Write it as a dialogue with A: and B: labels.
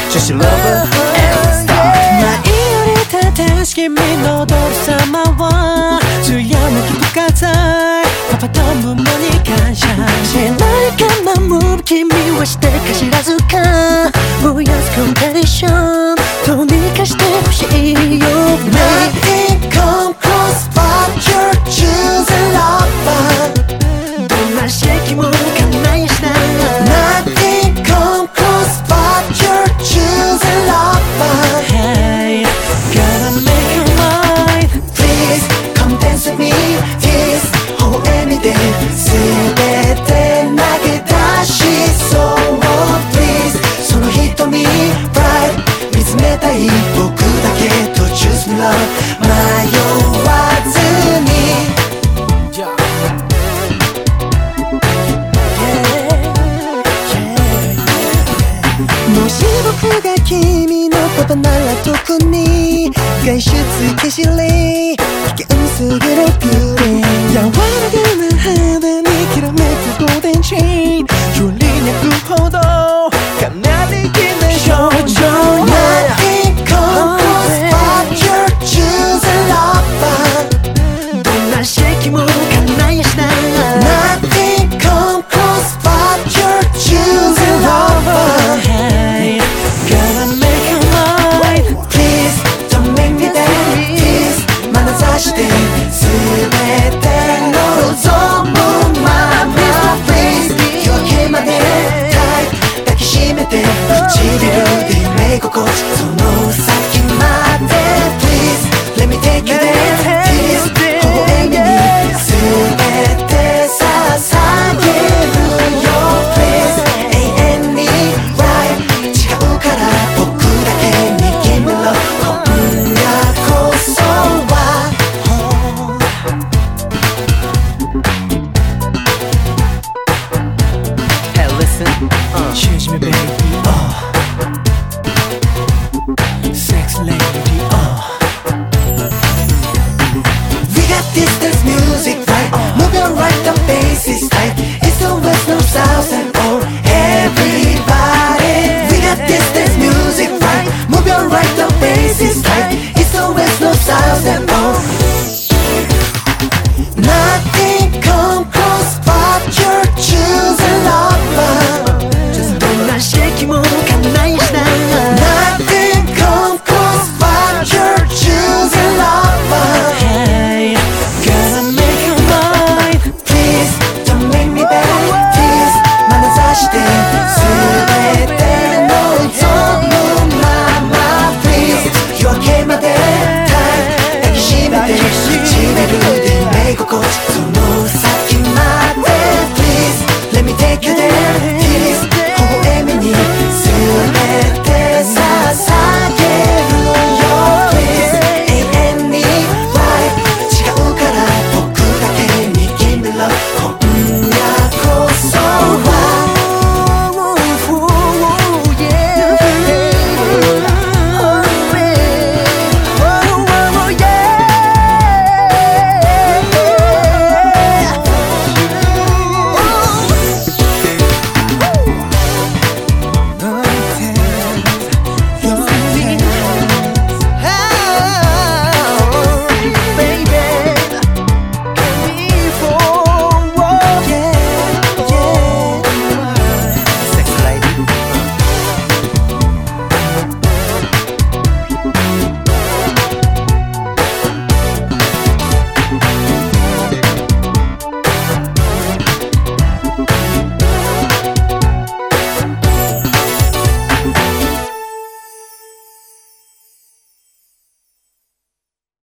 A: Just love and star
B: 前より正し君の踊る様は艶の利く風パパとママに感謝しないか守る君はしてか知らずか燃やすコンペティションどうにかしてほしいよ
C: Nothing come close but you're choosing lover
B: どんな刺激も叶いやしない
C: Nothing come close but you're choosing lover
B: Hey, gotta make it right
C: Please come dance with me This whole anyday 全て投げ出しそう Please その瞳 Bright 見つめたい僕だけと Choose me love 迷わずにもし僕が君のパパなら特に外出消しれ危険すぎるビューティー柔らかな肌にきらめくゴールデンチェーン振り抜くほどかなりきな少女 Nothing come close but you're choosing lover
B: どんな刺激も叶いやしない
C: Nothing come close but you're choosing lover
B: Hey, gotta make it right
C: Please don't make me dance Please 眼差して全て望むまま Please 夜明けまでタイト抱きしめて唇で夢心地